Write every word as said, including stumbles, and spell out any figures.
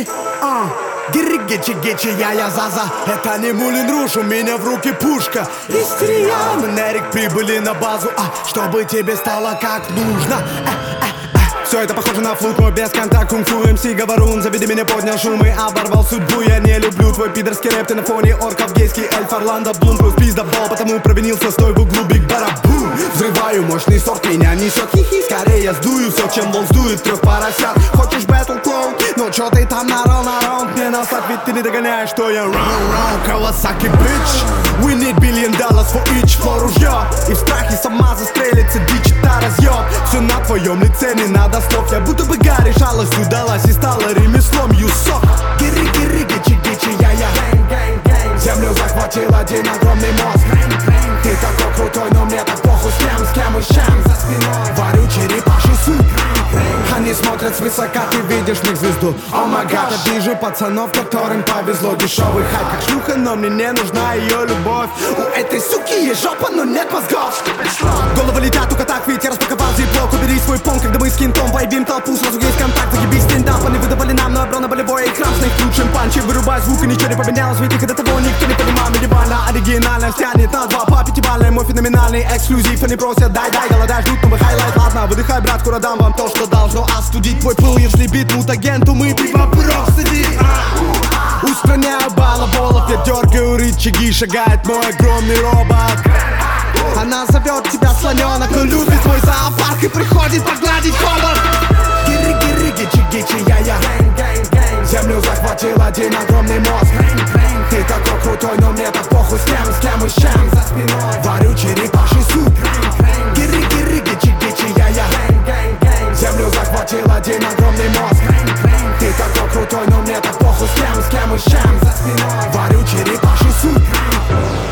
Эй, а, гирри-гичи-гичи, я-я-за-за. Это не Мулин Руж, у меня в руке пушка. Истерия, мы на рек прибыли на базу, а, чтобы тебе стало как нужно. э, э. Все это похоже на флут, но без контакта. Кунг-фу, эм си, говорун, заведи меня, поднял шум и оборвал судьбу. Я не люблю твой пидорский рэп, ты на фоне орков гейский. Эльф, Орландо, Блум, плюс пиздобол, потому провинился, стой в углу, биг барабум. Взрываю мощный сорт, меня несет хихи. Скорее я сдую все, чем волк сдует трех поросят. Хочешь бэтл, клоун? Ну чё ты там нарал на раунд? Мне насать, ведь ты не догоняешь, что я раунд-раунд. Kawasaki, bitch, we need billion dollars for each floor ружье. И в страхе сама застрелится, дичь, та разъеб. Все на твоем лице, не надо слов. Я будто бы Гарри, шалость удалась и стала ремеслом. Юсок, гири-гири, гичи-гичи, я-я. Землю захватил один огромный мозг. Ты такой крутой, но мне так похуй. С кем, с кем и с чем за спиной варю черепаший суп. Они смотрят свысока, ты видишь в них звезду. О май гад, я вижу пацанов, которым повезло. Дешевый хайп, как шлюха, но мне не нужна ее любовь. У этой суки есть жопа, но нет мозгов. Головы летят, только так, ведь я распаковал зиплок. Убери свой пон, когда мы с кентом вайбим толпу. Сразу есть контакт, загибись стендап. Они выдавали нам на обро на болевой экран. С них лучшим панчи, вырубай звук, и ничего не поменялось. Ведь их до того никто не понимал. Минимально оригинально стянет на два по пятибалльной. Мой феноменальный эксклюзив. Они просят, дай-дай, голодай, ждут новый хайлайт. Ладно, выдыхай, брат, скоро дам вам то, что должно остудить твой пыл. Если бит мутагенту, мы пиво просто устраняю балаболов, я дергаю рычаги. Шагает мой огромный робот. Она зовет тебя слоненок, но любит мой зоопарк и приходит погладить холод. Гири-гири, гичи-гичи, я-я. Землю захватил один огромный мозг. Ты такой крутой, но мне так похуй. С кем, с кем и с чем за спиной варю черепаший суп. Гири-гири, гичи-гичи, я-я. Землю захватил один огромный мозг. Ты такой крутой, но мне так похуй. С кем, с кем и с чем за спиной варю черепаший суп.